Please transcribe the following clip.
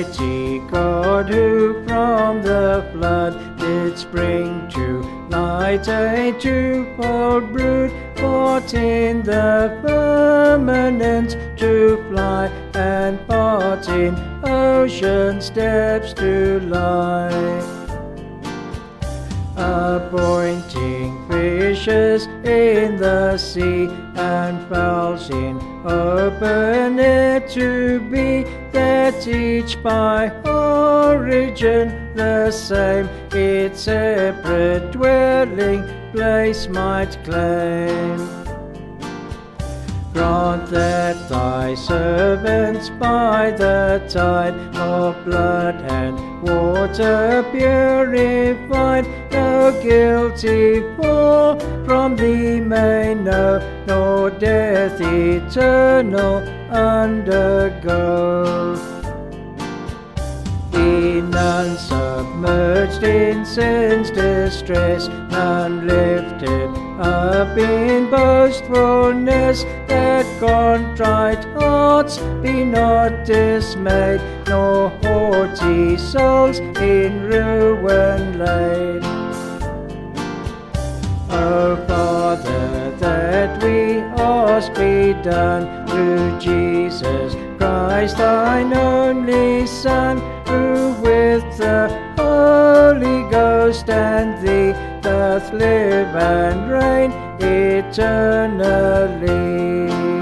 Almighty God, who from the flood didst bring to light a twofold brood, fought in the firmament to fly, and fought in ocean's depths to lie. Appointing fishes in the sea, and fowls in open air to be, that each by origin the same its separate dwelling place might claim. Grant that thy servants by the tide of blood and water purified, no guilty fall from thee may know, nor death eternal undergo. Be none submerged in sin's distress, none lifted up in boastfulness, that contrite hearts be not dismayed, nor haughty souls in ruin laid. O Father, that we ask be done through Jesus Christ, thine only Son, who with the Holy Ghost and thee doth live and reign eternally.